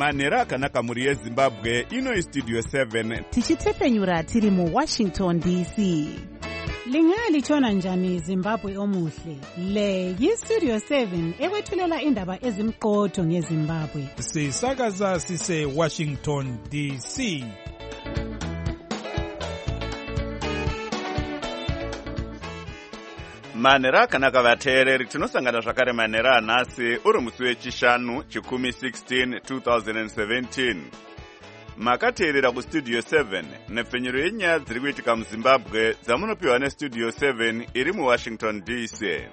manhero akanaka mhuri yezimbabwe. Ino Studio 7 tichitefenyura tiri muWashington DC. Lingalitshona njani Zimbabwe omuhle? Le yiStudio 7 ekwethulela indaba ezimqotho ngeZimbabwe. Sisakaza sise Washington DC. manhero akanaka vateereri, tinosangana zvakare manhero anhasi uri musi wechishanu chikumi 16 2017. Makateerera kuStudio 7 nepfenyuro yenyaya dziri kuitika muZimbabwe dzamunopiwa neStudio 7 iri muWashington DC.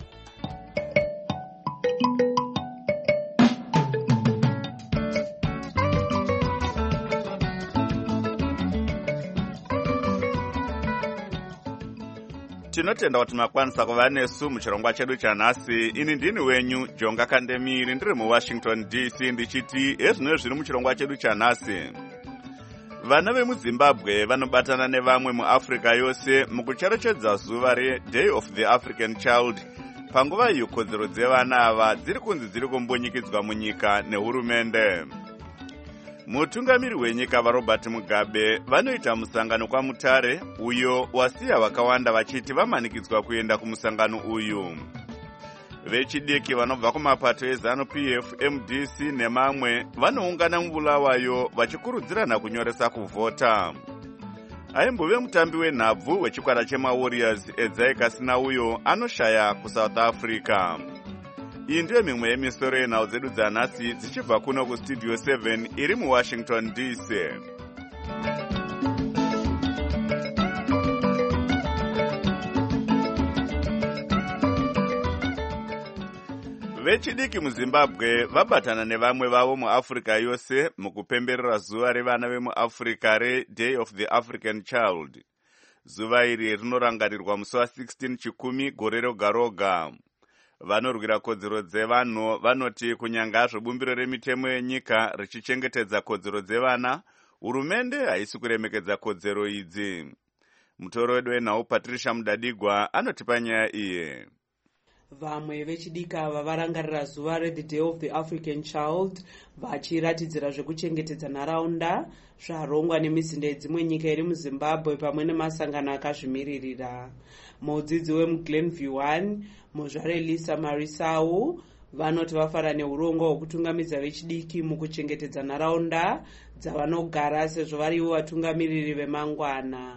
Tinotenda kuti makwanisa kuva nesu muchirongwa chedu chanhasi. Ini ndini wenyu Jonga Kandemiri, ndiri muWashington DC, ndichiti ezvino zviri muchirongwa chedu chanhasi. Vana vemuZimbabwe vanobatana nevamwe muAfrica yose mukucherechedza zuva reDay of the African Child, panguva iyo kodzero dzevana ava dziri kunzi dziri kumbunyikidzwa munyika nehurumende. Mutungamiri wenyika vaRobert Mugabe vanoita musangano kwaMutare, uyo wasiya vakawanda vachiti vamanikidzwa kuenda kumusangano uyu. Vechidiki vanobva kumapato eZANU-PF, MDC nemamwe vanoungana muBulawayo vachikurudzirana kunyoresa kuvhota. Aimbove mutambi wenhabvu wechikwata chemaWarriors Edzai Kasina uyo anoshaya kuSouth Africa. Iyi ndiyo mimwe yemisoro yenhau dzedu dzanhasi dzichibva kuno kuStudio 7 iri muWashington DC. Vechidiki muZimbabwe vabatana nevamwe vavo muAfrica yose mukupemberera zuva revana vemuAfrica reDay of the African Child. Zuva iri rinorangarirwa musi wa16 chikumi gore roga roga. Vanorwira kodzero dzevanhu vanoti kunyanga zvobumbiro remitemo yenyika richichengetedza kodzero dzevana, hurumende haisi kuremekedza kodzero idzi. Mutoro wedu wenhau Patricia Mudadigwa anotipa nyaya iyi. Vamwe vechidiki ava varangarira zuva reThe Day of the African Child vachiratidzira zvekuchengetedza nharaunda zvarongwa nemizinda yedzimwe nyika iri muZimbabwe pamwe nemasangano akazvimiririra. Mudzidzi wemuGlenview 1 muzvare Lisa Marisau vanoti vafara neurongwa hwekutungamidza vechidiki mukuchengetedza nharaunda dzavanogara sezvo varivo vatungamiriri vemangwana.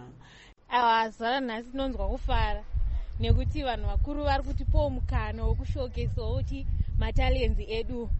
Zuva nhasi tinonzwa kufara nekuti vanhu vakuru vari kutipawo mukana wekushokesawo kuti matalenzi edu,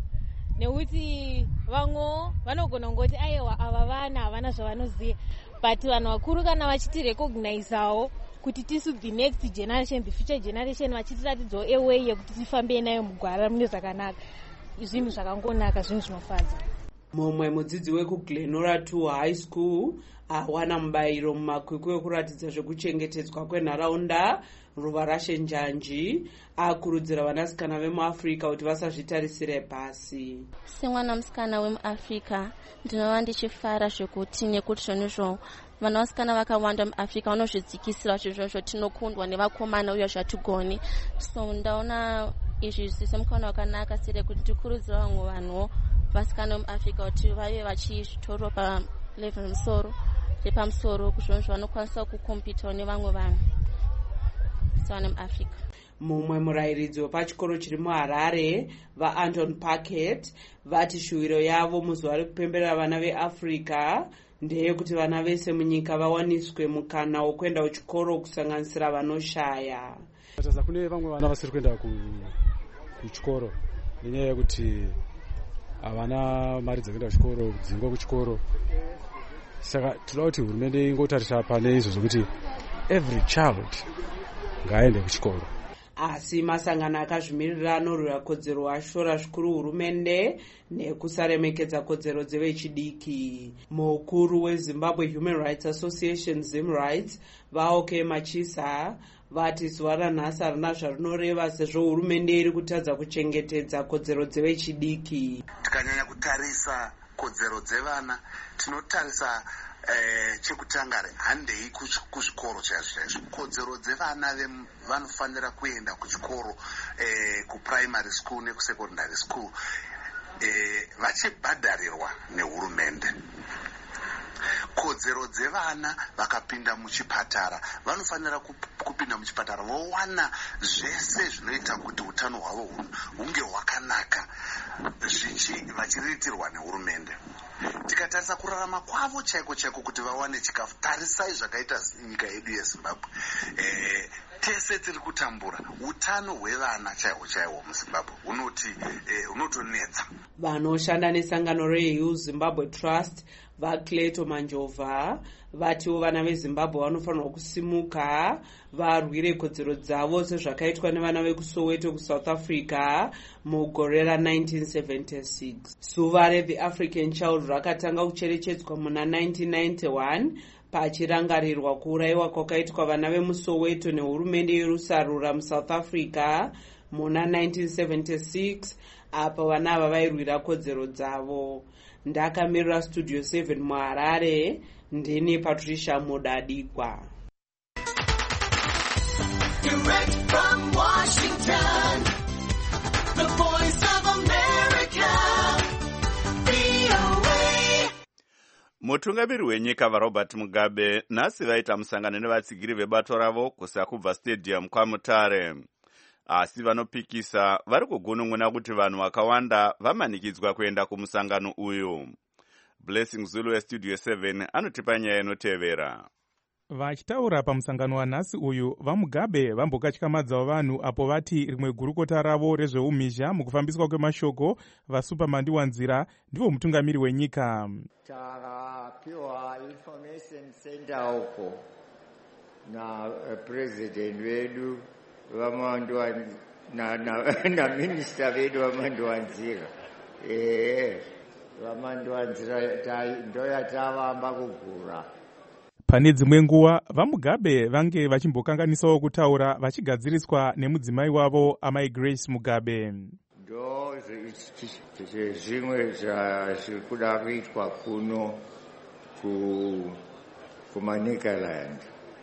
nekuti vamwe vanogona kungoti aiwa ava vana havana zvavanoziva, but vanhu vakuru kana vachitirecognizawo kuti tisu the next generation, the future generation, vachitiratidzawo away yekuti tifambe nayo mugwara mune zvakanaka, zvinhu zvakangonaka, zvinhu zvinofadza. Mumwe mudzidzi wekuGlenora 2 High School awana mubayiro mumakwikwi ekuratidza zvekuchengetedzwa kwenharaunda Ruvarashe Njanji akurudzira vanasikana vemuAfrica kuti vasazvitarisire pasi. Semwana musikana wemuAfrica ndinova ndichifara zvekuti nekuti zvonizvo vanasikana vakawanda muAfrica vanozvidzikisira zvizvozvo tinokundwa nevakomana uye zvatigoni. So ndaona izvi semukana wakanaka sire kuti tikurudzira vamwe vanhu vasikana vemuAfrica kuti vave vachizvitorwa palevel musoro repamusoro kuzvonizvo vanokwanisa kukompitawo nevamwe vanhu muAfrica. Mumwe murayiridzi wepachikoro chiri muHarare vaAnton Packet vati shuwiro yavo muzuva rekupemberera vana veAfrica ndeyekuti vana vese munyika vawaniswe mukana wokuenda kuchikoro kusanganisira vanoshaya. Tataza kune vamwe vana vasiri kuenda kuchikoro nenyaya yekuti havana mari dzekuenda kuchikoro, kudzingwa kuchikoro. Saka tinoda kuti hurumende ingotarisa pane izvo zvokuti every child ngaende kuchikoro. Asi masangano akazvimiririra anorwira kodzero ashora zvikuru hurumende nekusaremekedza kodzero dzevechidiki. Mukuru weZimbabwe Human Rights Association ZimRights vaOK Machisa vati zuva ranhasi harina zvarinoreva sezvo hurumende iri kutadza kuchengetedza kodzero dzevechidiki. Tikanyanya kutarisa kodzero dzevana tinotarisa chekutanga handei kuzvikoro chaizvo. Kodzero dzevana vanofanira kuenda kuchikoro kuprimary school nekusecondary school. vachibhadharirwa nehurumende. Kodzero dzevana vakapinda muchipatara vanofanira kupinda muchipatara vowana zvese zvinoita kuti utano hwavo hunge hwakanaka, vachiriitirwa nehurumende. Tikatarisa kurarama kwavo chaiko chaiko kuti vawane chikafu, tarisai zvakaita nyika yedu yeZimbabwe. Tese tiri kutambura utano hwevana chaiwo chaiwo muZimbabwe unotonetsa. Vanoshanda nesangano reHill Zimbabwe Trust vaCleto Manjova vatiwo vana veZimbabwe vanofanirwa kusimuka varwire kodzero dzavo sezvakaitwa nevana vekuSoweto kuSouth Africa mugore ra1976. Zuva reThe African Child rakatanga kucherechedzwa muna 1991 pachirangarirwa kuurayiwa kwakaitwa vana vemuSoweto nehurumende yerusarura muSouth Africa muna 1976 apa vana ava vairwira kodzero dzavo. Ndakamirira Studio 7 muHarare, ndini Patricia Modadikwa. Direct from Washington, the Voice of America, VOA. Mutungamiri wenyika vaRobert Mugabe nhasi vaita musangano nevatsigiri vebato ravo kuSakubva Stadium kwaMutare. Asi vanopikisa vari kugunun'una kuti vanhu vakawanda vamanikidzwa kuenda kumusangano uyu. Blessing Zulu weStudio 7 anotipa nyaya inotevera. Vachitaura pamusangano wanhasi uyu, vaMugabe vambokatyamadzawo vanhu apo vati rimwe gurukota ravo rezveumhizha mukufambiswa kwemashoko vaSupermandiwanzira ndivo mutungamiri wenyika. Takapiwa information center uko na president wedu na minister vedu vamandiwanzira. Vamandiwanzira ndo yatavamba kugura. Pane dzimwe nguva vaMugabe vange vachimbokanganisawo kutaura vachigadziriswa nemudzimai wavo amai Grace Mugabe. Ndo zvimwe zviri kuda kuitwa kuno kumaNicaland.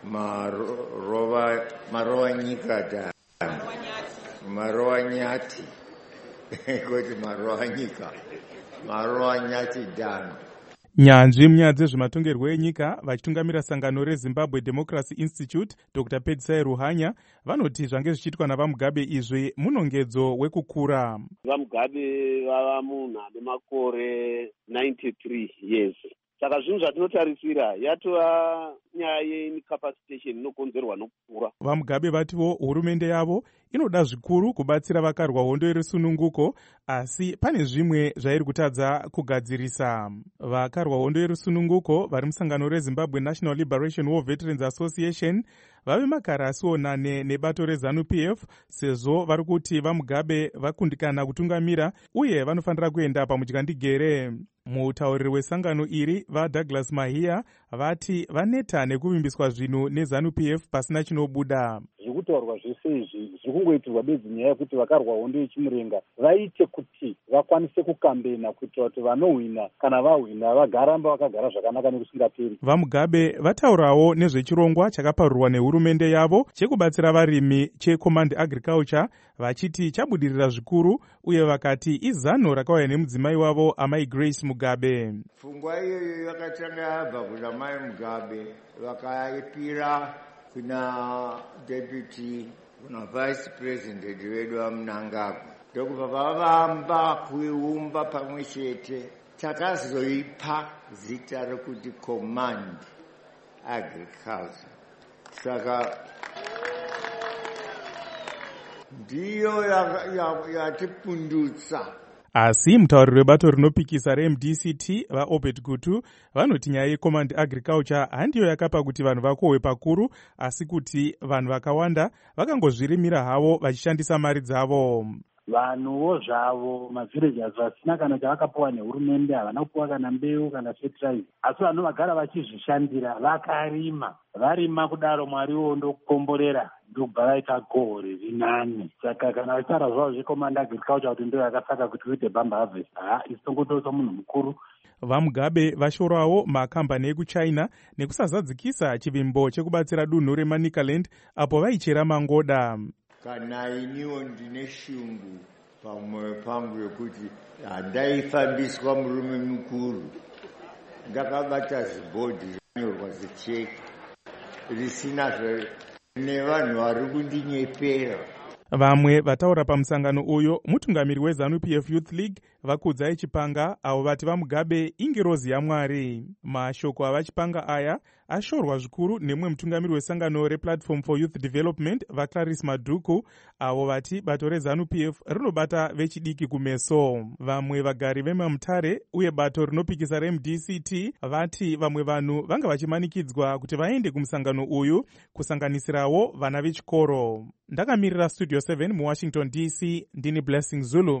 Marova nyika marova nyati kuti marova nyika marova nyati dano. Nyanzvi munyaya dzezvematongerwo enyika vachitungamira sangano reZimbabwe Democracy Institute Dr. Pedzai Ruhanya vanoti zvange zvichiitwa navaMugabe izvi munongedzo wekukura. VaMugabe vava munhu ane makore 93 years. Saka zvinhu zvatinotarisira yatova nyaya yeincapacitation inokonzerwa nokukura. VaMugabe vatiwo hurumende yavo inoda zvikuru kubatsira vakarwa hondo yerusununguko, asi pane zvimwe zvairi kutadza kugadzirisa. Vakarwa hondo yerusununguko vari musangano reZimbabwe National Liberation War Veterans Association vave makarasiwo 8 nebato reZANU-PF sezvo vari kuti vaMugabe vakundikana kutungamira uye vanofanira kuenda pamudyandegere. Mutauriri wesangano iri vaDouglas Mahia vati vaneta nekuvimbiswa zvinhu neZANU-PF pasina chinobuda. Zvekutaurwa zvese izvi zvikungoitirwa bedzi nyaya yekuti vakarwa hondo yechimurenga vaite kuti vakwanise kukambena kuitira kuti vanohwina kana vahwina vagaramba vakagara zvakanaka nekusingaperi. VaMugabe vataurawo nezvechirongwa chakaparurwa nehurumende yavo chekubatsira varimi cheCommand Agriculture vachiti chabudirira zvikuru uye vakati izano rakauya nemudzimai wavo amai Grace Mugabe. Pfungwa iyoyo yakatanga yabva kuna mai Mugabe vakaipira kuna deputy kuna vice president wedu vaMnangagwa ndokubva vavamba kuiumba pamwe chete takazoipa zita rekuti Command Agriculture. Saka ndiyo yatipundutsa. Asi mutauriri webato rinopikisa reMDCT vaObed Gutu vanoti nyaya yeCommand Agriculture handiyo yakapa kuti vanhu vakohwe pakuru, asi kuti vanhu vakawanda vakangozvirimira havo vachishandisa mari dzavo. Vanhuwo zvavo mavillagers vasina kana chavakapiwa nehurumende, havana kupiwa kana mbeu kana fertilizer, asi vanhu vagara vachizvishandira vakarima. Varima kudaro Mwariwo ndokukomborera ndokubva vaita gohwo rinani. Saka kana vachitaura zvavo zveCommand Agriculture kuti ndo yakasaka kuti uite bamba harvest, isi tongotosa munhu mukuru. VaMugabe vashorawo makambani ekuChina nekusazadzikisa chivimbo chekubatsira dunhu reManicaland apo vaichera mangoda. Kana iniwo ndine shungu pamwoyo pangu yokuti handaifambiswa murume mukuru. Ndakabata zibhodhi rinyorwa zicheki risina nevanhu vari kundinyepera. Vamwe vataura pamusangano uyo mutungamiri weZANU-PF Youth League Vakudzai Chipanga, avo vati vaMugabe ingirozi yaMwari. Mashoko avachipanga aya ashorwa zvikuru nemwe mutungamiri wesangano rePlatform for Youth Development vaClarice Madhuku, avo vati bato reZANU-PF rinobata vechidiki kumeso. Vamwe vagari veMamutare uye bato rinopikisa reMDCT vati vamwe vanhu vanga vachimanikidzwa kuti vaende kumusangano uyu, kusanganisirawo vana vechikoro. Ndakamirira Studio 7 muWashington DC, ndini Blessing Zulu.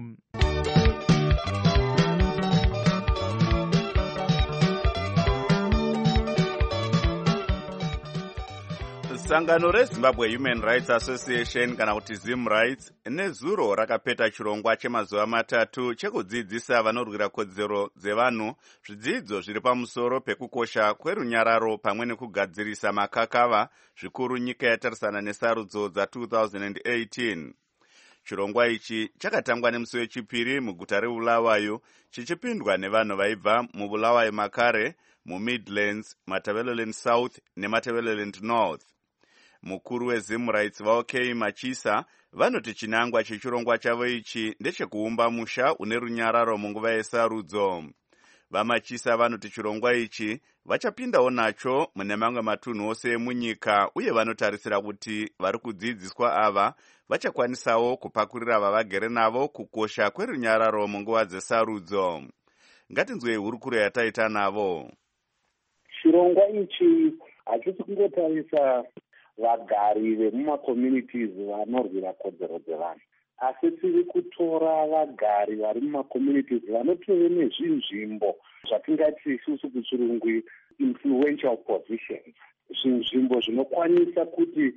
Sangano reZimbabwe Human Rights Association kana kuti Zim Rights nezuro rakapeta chirongwa chemazuva matatu chekudzidzisa vanorwira kodzero dzevanhu zvidzidzo zviri pamusoro pekukosha kwerunyararo pamwe nekugadzirisa makakava zvikuru nyika yatarisana nesarudzo dza2018. Chirongwa ichi chakatangwa nemusi wechipiri muguta reBulawayo chichipindwa nevanhu vaibva muBulawayo makare, muMidlands, Matabeleland South neMatabeleland North. Mukuru weZim Rights vaOK Machisa vanoti chinangwa chechirongwa chavo ichi ndechekuumba musha une runyararo munguva yesarudzo. VaMachisa vanoti chirongwa ichi vachapindawo nacho mune mamwe matunhu ose emunyika uye vanotarisira kuti vari kudzidziswa ava vachakwanisawo kupakurira vavagere navo kukosha kwerunyararo munguva dzesarudzo. Ngatinzwei hurukuro yataita navo. Chirongwa ichi hachisi kungotarisa vagari vemumakommunities vanorwira kodzero dzevanhu, asi tiri kutora vagari vari mumakommunities vanotove nezvinzvimbo zvatingati isusu kuchirungu influential positions, zvinzvimbo zvinokwanisa kuti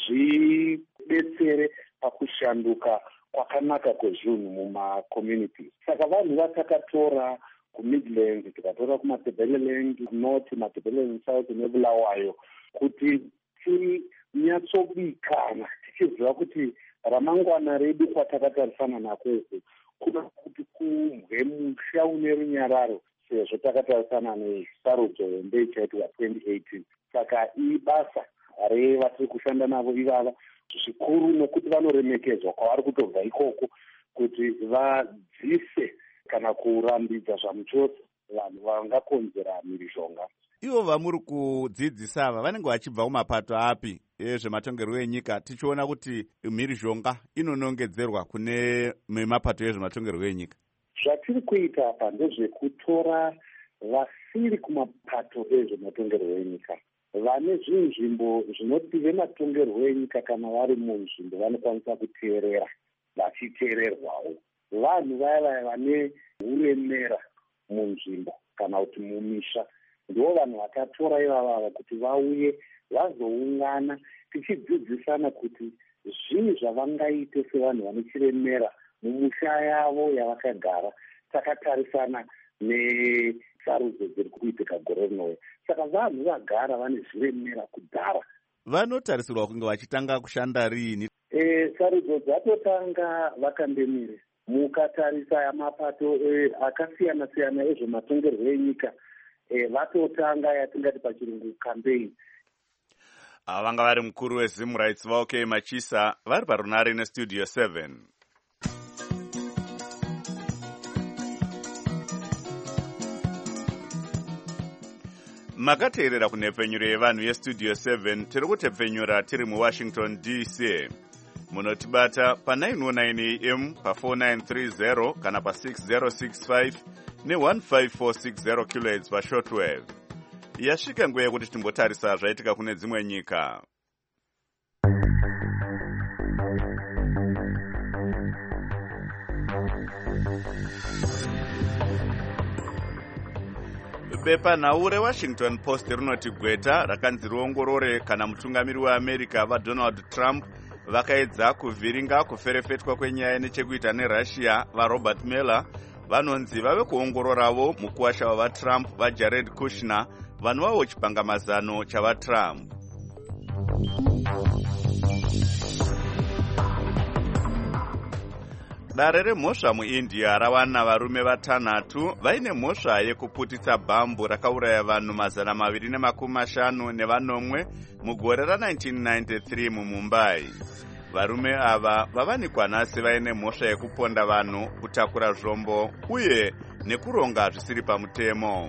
zvidetsere pakushanduka kwakanaka kwezvinhu mumakommunities. Saka vanhu vatakatora kuMidlands, tikatora kuMatabeleland North, Matabeleland South neBulawayo kuti tinyatsobikana tichiziva kuti ramangwana redu kwatakatarisana nakoku kuda kuti kumwe musha une runyararo sezvo takatarisana nesarudzo yombe ichaitwa 2018. Saka ibasa revatiri kushanda navo ivava zvikuru nekuti vanoremekedzwa kwavari kutobva ikoko kuti vadzise kana kurambidza zvamuchotso vanhu vangakonzera mhirizhonga. Ivo vamuri kudzidzisa ava vanenge vachibva kumapato api ezvematongerwo enyika, tichiona kuti mhirizhonga inonongedzerwa kune mapato ezvematongerwo enyika? Zvatiri kuita apa ndezvekutora vasiri kumapato ezvematongerwo enyika, vane zvinzvimbo zvinoti vematongerwo enyika kana vari munzvimbo vanokwanisa kuteerera vachiteererwawo. Vanhu vaya vane uremera munzvimbo kana kuti mumisha ndivo vanhu vakatora ivava kuti vauye vazoungana tichidzidzisana kuti zvii zvavangaite sevanhu vane chiremera mumusha yavo yavakagara takatarisana nesarudzo dziri kuitika gore rinouya. Saka vanhu vagara vane zviremera kudhara. Vanotarisirwa kunge vachitanga kushanda riini? Sarudzo dzatotanga vakandemire mukatarisa mapato akasiyana siyana ezvematongerwo enyika vatotanga yatingati pachirungu campaign. Vanga vari mukuru weZim Rights vaOK Machisa vari parunare neStudio 7. Makateerera kunhepfenyuro yevanhu yeStudio 7 tiri kutepfenyura tiri muWashington DC. Munotibata pa909 AM pa4930 kana pa6065 ne15460 kHz pashortwave. Yasvika nguva yekuti timbotarisa zvaitika kune dzimwe nyika. Bepanhau reWashington Post rinoti gweta rakanzi riongorore kana mutungamiri weAmerica vaDonald Trump vakaedza kuvhiringa kuferefetwa kwenyaya nechekuita neRussia vaRobert Mueller vanonzi vave kuongororawo mukuwasha wavaTrump vaJared Kushner vanova chipangamazano chavaTrump. Dare remhosva muIndia rawana varume vatanhatu vaine mhosva yekuputisa bhambu rakauraya vanhu 250 mugore ra1993 muMumbai. Varume ava vavanikwa nhasi vaine mhosva yekuponda vanhu, kutakura zvombo uye nekuronga zvisiri pamutemo.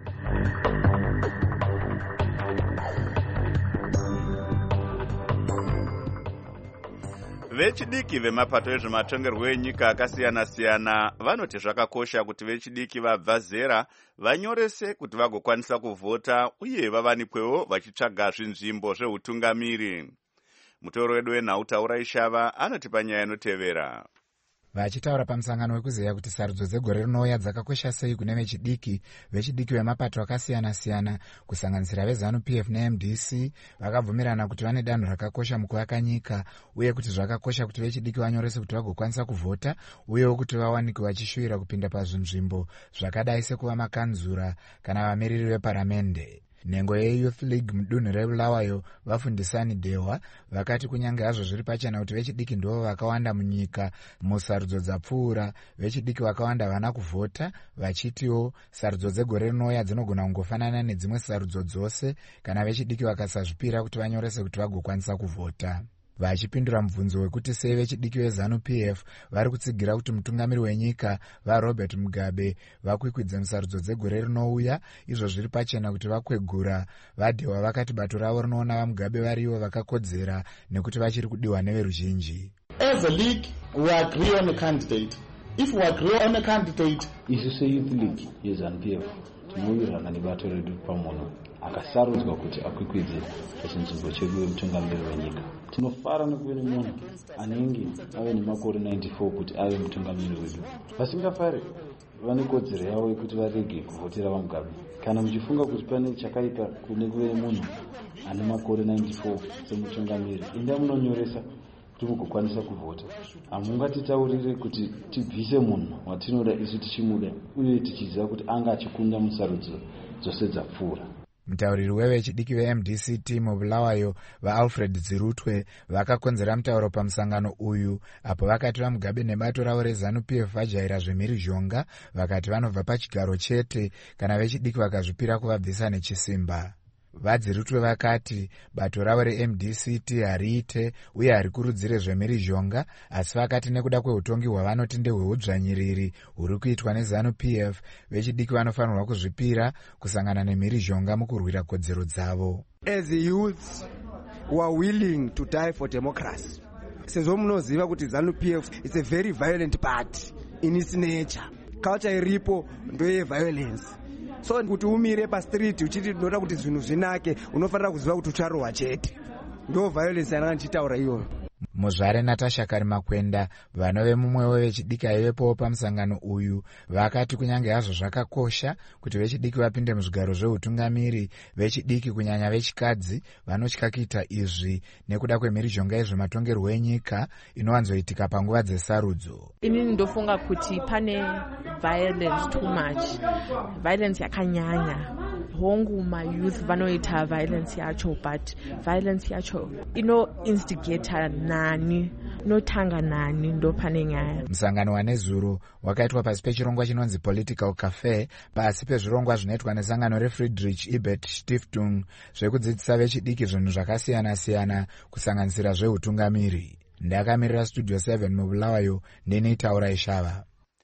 Vechidiki vemapato ezvematongerwo enyika akasiyana-siyana vanoti zvakakosha kuti vechidiki vabva zera vanyorese kuti vagokwanisa kuvhota uye vavanikwewo vachitsvaga zvinzvimbo zveutungamiri. Mutoro wedu wenhau Ishava anoti panyaya inotevera. Vachitaura pamusangano wekuziva kuti sarudzo dzegore rinouya dzakakosha sei kune vechidiki vemapato akasiyana-siyana kusanganisira veZANU-PF neMDC vakabvumirana kuti vane danho rakakosha mukuvaka nyika uye kuti zvakakosha kuti vechidiki vanyorese kuti vagokwanisa kuvhota uyewo kuti vawanike vachishuvira kupinda pazvinzvimbo zvakadai sekuva makanzura kana vamiriri veparamende. Nhengo yeYouth League mudunhu reBulawayo vafundisani Dehwa vakati kunyange hazvo zviri pachena kuti vechidiki ndivo vakawanda munyika musarudzo dzapfuura, vechidiki vakawanda vana kuvhota, vachitiwo sarudzo dzegore rinouya dzinogona kungofanana nedzimwe sarudzo dzose kana vechidiki vakasazvipira kuti vanyorese kuti vagokwanisa kuvhota. Vachipindura mubvunzo wekuti sei vechidiki veZANU-PF vari kutsigira kuti mutungamiri wenyika vaRobert Mugabe vakwikwidze musarudzo dzegore rinouya, izvo zviri pachena kuti vakwegura, vaDehwa vakati bato ravo rinoona vaMugabe varivo vakakodzera nekuti vachiri kudiwa neveruzhinji. As a league, we agree on a candidate. If we agree on a candidate, isu seYouth League yeZANU-PF tinowirirana nebato redu pamono akasarudzwa kuti akwikwidze pachinzvimbo chedu wemutungamiri wenyika. Tinofara nekuve nemunhu anenge ave nemakore 94 kuti ave mutungamiri wedu. Vasingafari vane kodzero yavo yekuti varege kuvhotera vaMugabe. Kana muchifunga kuti pane chakaipa kune kuve nemunhu ane makore 94 semutungamiri, enda munonyoresa kuti mugokwanisa kuvhota. Hamungatitaurire kuti tibvise munhu watinoda isu tichimuda uye tichiziva kuti anga achikunda musarudzo dzose dzapfuura. Mutauriri wevechidiki veMDC muBulawayo vaAlfred Dzirutwe vakakonzera mutauro pamusangano uyu apo vakati vaMugabe nebato ravo reZANU-PF vajaira zvemhirizhonga vakati vanobva pachigaro chete kana vechidiki vakazvipira kuvabvisa nechisimba. VaDzirutwe vakati bato ravo reMDC hariite uye harikurudzire zvemhirizhonga, asi vakati nekuda kweutongi hwavanoti ndehweudzvanyiriri huri kuitwa neZANU-PF, vechidiki vanofanirwa kuzvipira kusangana nemhirizhonga mukurwira kodzero dzavo. As youths, we are willing to die for democracy. Sezvo munoziva kuti ZANU-PF is a very violent party in its nature. Culture iripo ndoyeviolence. So kuti umire pastreet uchiti unoda kuti zvinhu zvinake unofanira kuziva kuti ucharohwa chete. Ndo violence yananga ndichitaura iyoyo. Muzvare Natasha Karimakwenda vanove mumwe wevechidiki aivepowo pamusangano uyu vakati kunyange hazvo zvakakosha kuti vechidiki vapinde muzvigaro zveutungamiri, vechidiki kunyanya vechikadzi vanotya kuita izvi nekuda kwemhirizhonga yezvematongerwo enyika inowanzoitika panguva dzesarudzo. Inini ndofunga kuti pane violence too much, violence yakanyanya. Hongu mayouth vanoita violence yacho, but violence yacho inoinstigator nani, inotanga nani, ndo pane nyaya. Musangano wanezuro wakaitwa pasi pechirongwa chinonzi Political Cafe pasi pezvirongwa zvinoitwa nesangano reFriedrich Ebert Stiftung zvekudzidzisa vechidiki zvinhu zvakasiyana-siyana kusanganisira zveutungamiri. Ndakamirira Studio 7 muBulawayo ndini Taura Ishava.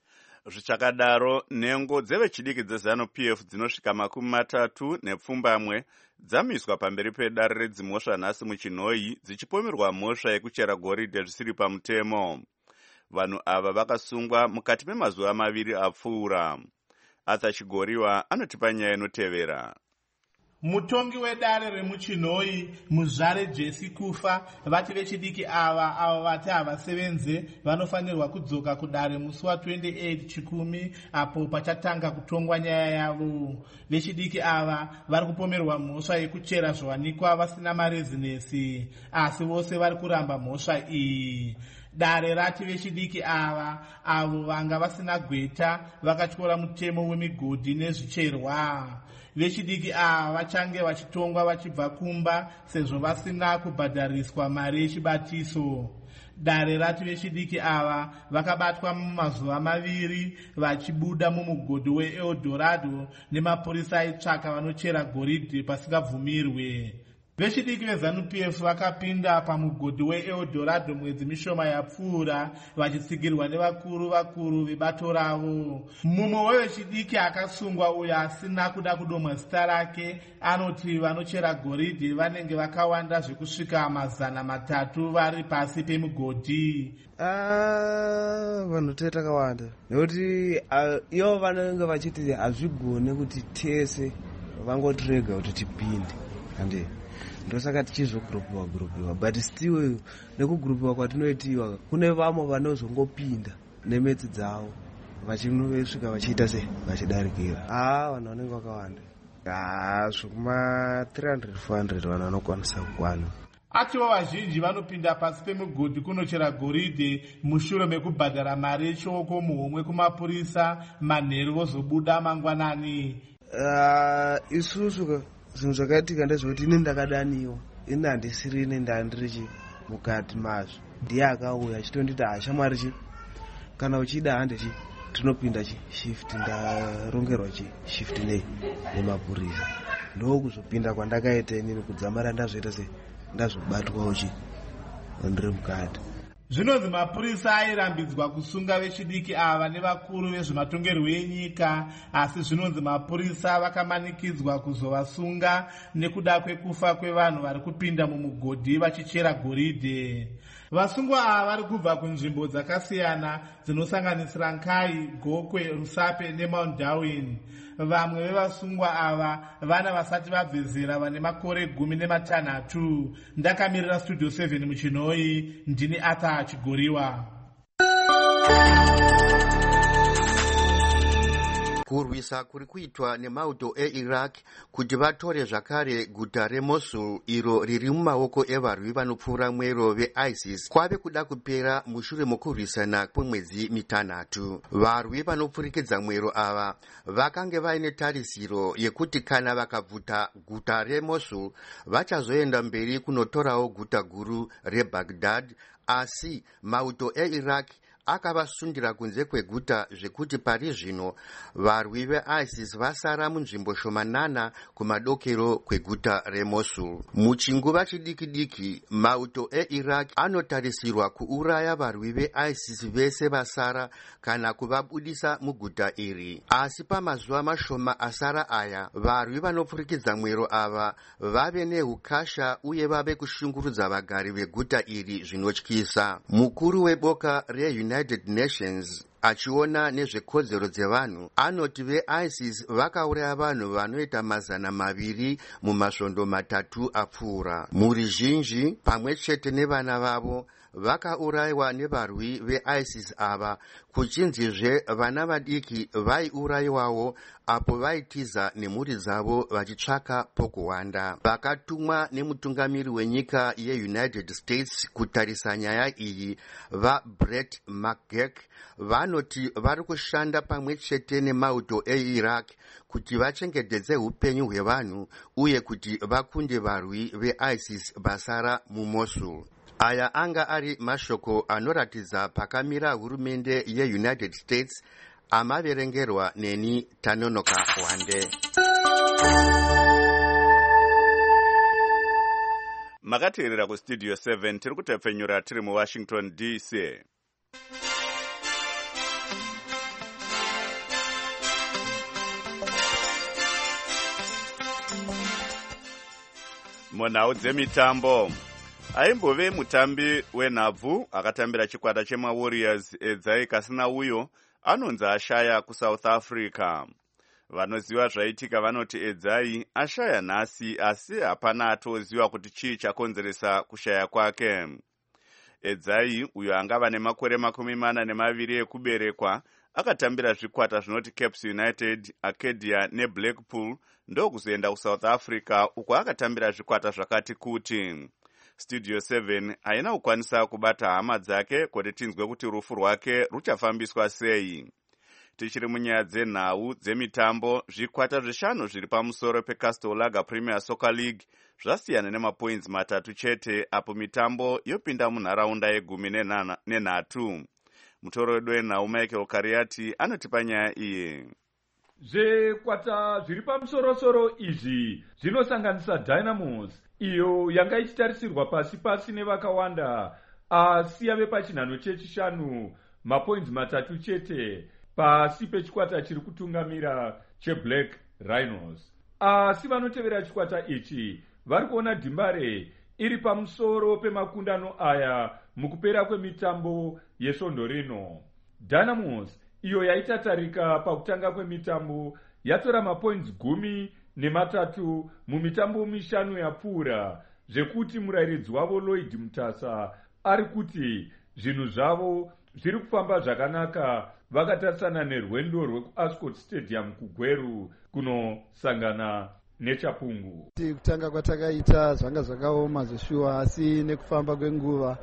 Zvichakadaro, nhengo dzevechidiki dzeZANU-PF dzinosvika 30 dzamiswa pamberi pedare redzimhosva nhasi muChinhoyi dzichipomerwa mhosva yekuchera goridhe zvisiri pamutemo. Vanhu ava vakasungwa mukati memazuva 2 apfuura. Arthur Chigoriwa anotipa nyaya inotevera. Mutongi wedare remuChinhoyi Muzvare Jesse Kufa vati vechidiki ava vati havasevenze vanofanirwa kudzoka kudare musi wa28 Chikumi apo pachatanga kutongwa nyaya yavo. Vechidiki ava vari kupomerwa mhosva yekuchera zviwanikwa vasina marezinesi, asi vose vari kuramba mhosva iyi. Dare rati vechidiki avo vanga vasina gweta vakatyora mutemo wemigodhi nezvicherwa. vechidiki ava vachange vachitongwa vachibva kumba sezvo vasina kubhadhariswa mari yechibatiso. Dare rati vechidiki ava vakabatwa mumazuva maviri vachibuda mumugodhi weEldorado nemapurisa aitsvaka vanochera goridhe pasingabvumirwe. Vechidiki veZANU-PF vakapinda pamugodhi weEldorado mwedzi mishoma yapfuura vachitsigirwa nevakuru vebato ravo. Mumwe wevechidiki akasungwa uyo asina kuda kudomwa zita rake anoti vanochera goridhe vanenge vakawanda zvekusvika 300 vari pasi pemugodhi. Vanhu takawanda nekuti ivo vanenge vachiti hazvigone kuti tese vangotirega kuti tipinde hande ndosaka tichizogurupiwa but still nekugurupiwa kwatinoitiwa kune vamwe vanozongopinda nemetsi dzavo vachinosvika vachiita se vachidarikira vanhu vanenge vakawanda zvokuma 300-400 vanhu vanokwanisa kukwana. Atiwo vazhinji vanopinda pasi pemugodhi kunochera goridhe mushure mekubhadhara mari yechoko muhomwe kumapurisa manheru vozobuda mangwanani. Isusu zvinhu zvakaitika ndezvekuti ine ndakadaniwa ini handisiri ine ndandiri mukati mazvo ndiye akauya achitonditi shamwari kana uchida hande tinopinda shift ndarongerwa shift nemapurisa ndokuzopinda kwandakaita inini kudzamara ndazvoita se ndazobatwawo ndiri mukati. Zvinonzi mapurisa airambidzwa kusunga vechidiki ava nevakuru vezvematongerwo enyika, asi zvinonzi mapurisa vakamanikidzwa kuzovasunga nekuda kwekufa kwevanhu vari kupinda mumugodhi vachichera goridhe. Vasungwa ava vari kubva kunzvimbo dzakasiyana dzinosanganisira Nkai, Gokwe, Rusape neMount Darwin. Vamwe vevasungwa ava vana vasati vabve zera vane makore 16. Ndakamirira Studio 7 muChinoi, ndini Arthur Chigoriwa. Kurwisa kuri kuitwa nemauto eIraq kuti vatore zvakare guta reMosul iro riri mumaoko evarwi vanopfuura mwero veISIS kwave kuda kupera mushure mokurwisana kwemwedzi 3. Varwi vanopfurikidza mwero ava vakange vaine tarisiro yekuti kana vakabvuta guta reMosul vachazoenda mberi kunotorawo guta guru reBaghdad, asi mauto eIraq akavasundira kunze kweguta zvekuti pari zvino varwi veISIS vasara munzvimbo shomanana kumadokero kweguta reMosul. Muchinguva chidiki mauto eIraq anotarisirwa kuuraya varwi veISIS vese vasara kana kuvabudisa muguta iri, asi pamazuva mashoma asara aya varwi vanopfurikidza mwero ava vave neukasha uye vave kushungurudza vagari veguta iri zvinotyisa. Mukuru weboka reUnited Nations achiona nezvekodzero dzevanhu anoti veISIS vakauraya vanhu vanoita 200 mumasvondo 3 apfuura. Mhuri zhinji pamwe chete nevana vavo vakaurayiwa nevarwi veISIS ava, kuchinzizve vana vadiki vaiurayiwawo apo vaitiza nemhuri dzavo vachitsvaka pokuwanda. Vakatumwa nemutungamiri wenyika yeUnited States kutarisa nyaya iyi vaBrett McGurk vanoti vari kushanda pamwe chete nemauto eIraq kuti vachengetedze upenyu hwevanhu uye kuti vakunde varwi veISIS vasara muMosul. Aya anga ari mashoko anoratidza pakamira hurumende yeUnited States amaverengerwa neni Tanonoka Wande. Makateerera kustudio 7 tiri kutepfenyura tiri muWashington DC. Munhau dzemitambo, aimbove mutambi wenhabvu akatambira chikwata chemaWarriors Edzai Kasina uyo anonzi ashaya kuSouth Africa. Vanoziva zvaitika vanoti Edzai ashaya nhasi, asi hapana atoziva kuti chii chakonzeresa kushaya kwake. Edzai uyo angava nemakore 42 ekuberekwa akatambira zvikwata zvinoti Caps United, Arcadia neBlackpool ndokuzoenda kuSouth Africa uko akatambira zvikwata zvakati kuti. Studio 7 haina kukwanisa kubata hama dzake kuti tinzwe kuti rufu rwake ruchafambiswa sei. tichiri munyaya dzenhau dzemitambo, zvikwata zvishanu zviri pamusoro peCastle Lager Premier Soccer League zvasiyana nemapoints 3 chete apo mitambo yopinda munharaunda ye13. Mutoro wedu wenhau Michael Kariati anotipa nyaya iyi. Zvikwata zviri pamusoro-soro izvi zvinosanganisa Dynamos, iyo yanga ichitarisirwa pasi nevakawanda, asi yave pachinhano chechishanu, mapoints 3 chete pasi pechikwata chiri kutungamira cheBlack Rhinos. Asi vanotevera chikwata ichi vari kuona Dimbare iri pamusoro pemakundano aya mukupera kwemitambo yesvondo rino. Dynamos, iyo yaitatarika pakutanga kwemitambo, yatora mapoints 13 mumitambo 5 yapfuura, zvekuti murayiridzi wavo Lloyd Mutasa ari kuti zvinhu zvavo zviri kufamba zvakanaka vakatarisana nerwendo rwekuAscot Stadium kuGweru kunosangana neChapungu. Kutanga kwatakaita zvanga zvakaoma zveshuwa, asi nekufamba kwenguva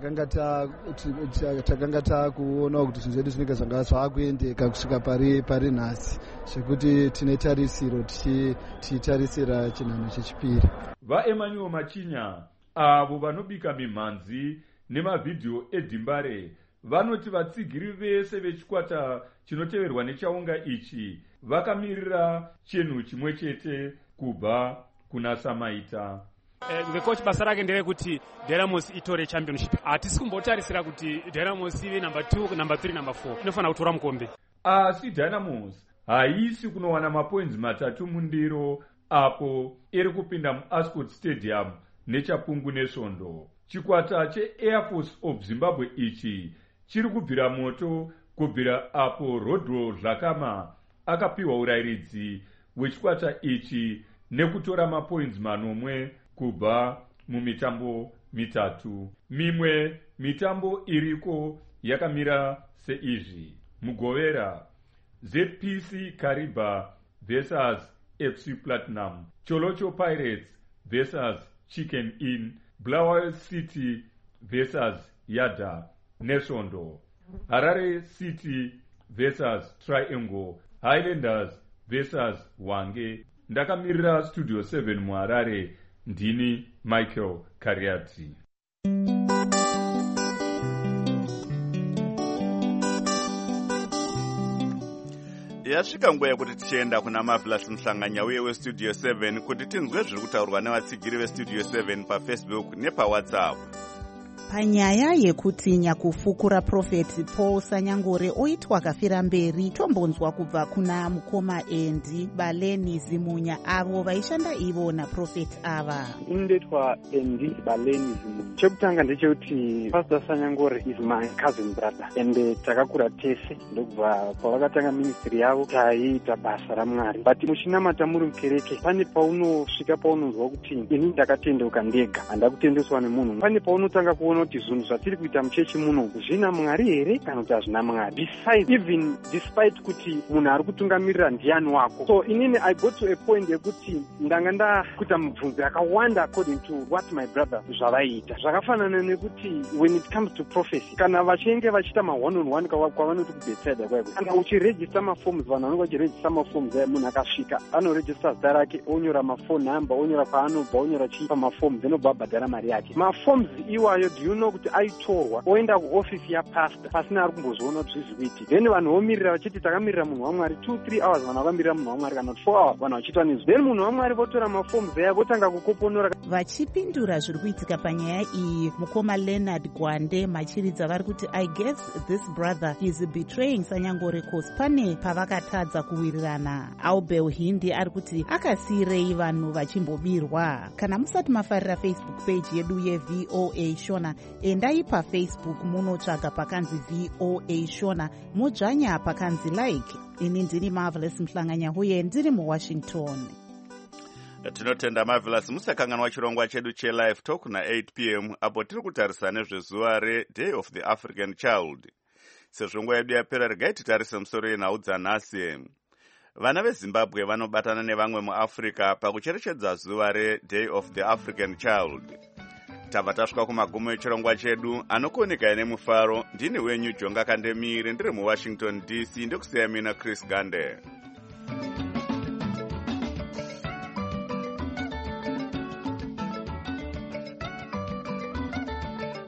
takanga takuona kuti zvinhu zvedu zvinenge zvanga zvakuendeka kusvika pari nhasi, zvekuti tine tarisiro tichitarisira chinhano chechipiri. VaEmmanuel Machinya, avo vanobika mimhanzi nemavhidhiyo eDimbare, vanoti vatsigiri vese vechikwata chinoteverwa nechaunga ichi vakamirira chinhu chimwe chete kubva kuna Samaita. The coach basa rake nderekuti Dynamos itore championship. Hatisi kumbotarisira kuti Dynamos ive number 2, number 3, number 4. Inofana kutora mukombe. Asi Dynamos haisi kunowana mapoints 3 mundiro apo iri kupinda muAscot Stadium neChapungu nesvondo. Chikwata cheAir Force of Zimbabwe ichi chiri kubvira moto kubvira apo Rodro Dhlakama akapiwa urayiridzi wechikwata ichi nekutora mapoints 9 kubva mumitambo 3. Mimwe mitambo iriko yakamira seizvi: Mugovera, ZPC Kariba versus FC Platinum, Cholocho Pirates versus Chicken Inn, Bulawayo City versus Yada Neshondo, Harare City versus Triangle, Highlanders versus Wange. Ndakamirira Studio 7 muHarare, ndini Michael Kariati. Yasvika nguva yekuti tichienda kuna Marvelous Mhlanganya uye weStudio 7 kuti tinzwe zviri kutaurwa nevatsigiri veStudio 7 paFacebook nepaWhatsApp. Panyaya yekuti nyakufukura Prophet Paul Sanyangore oitwa kafira mberi, tombonzwa kubva kuna mukoma Endi Baleni Zimunya avo vaishanda ivo naProphet ava. Indoitwa Endi Baleni Zimunya. Chekutanga ndechekuti Pastor Sanyangore is my cousin brother, ende takakura tese ndobva pavakatanga ministry yavo taiita basa raMwari. But muchinamata muri mukereke pane paunosvika paunonzwa kuti ini ndakatendeuka ndega, handakutendeswa nemunhu. Pane paunotanga kuona kuti zvinhu zvatiri kuita muchechi muno zvina Mwari here kana kuti hazvina Mwari, despite kuti munhu ari kutungamirira ndiani wako. So inini I got to a point yekuti ndanga ndakuita mubvunzo yakawanda according to what my brother zvavaiita. Zvakafanana nekuti when it comes to prophecy, kana vachenge vachiita ma1-on-1 kwavanoti kubetside kwaiko, kana uchiregister maforms, vanhu vanenge vachiregister maforms aya, munhu akasvika anoregister zita rake, onyora mafone number, onyora paanobva, onyora chii pamaforms, enobva abhadhara mari yake. Maforms iwayo do you know kuti aitorwa oenda kuofisi yapastor pasina ari kumbozoona kuti zvizvikuiti. Then vanhu vomirira vachiti takamirira munhu waMwari 2-3 hours, vanhu vakamirira munhu waMwari kana 4 hours, vanhu vachiitwa nezvo. Then munhu waMwari votora maforms aya votanga kukoponora. Vachipindura zviri kuitika panyaya iyi, mukoma Leonard Gwande machiridza vari kuti I guess this brother is betraying Sanyangore cause pane pavakatadza kuwirirana. Aubel Hindi ari kuti akasirei vanhu vachimbobirwa. Kana musati mafarira Facebook page yedu yeVOA Shona, endai paFacebook munotsvaga pakanzi VOA Shona, mudzvanya pakanzi like. Ini ndini Marvelous Mhlanganya uye ndiri muWashington. Tinotenda Marvelous. Musakanganwa chirongwa chedu cheLive Talk na 8 p.m. apo tiri kutarisana nezvezuva reDay of the African Child. Sezvo nguva yedu yapera, regai titarise musoro yenhau dzanhasi. Vana veZimbabwe vanobatana nevamwe muAfrica pakucherechedza zuva reDay of the African Child. tabva tasvika kumagumo echirongwa chedu anokuoneka nemufaro. Ndini wenyu Jonga Kandemire ndiri muWashington DC, ndikusiya mina Chris Gande.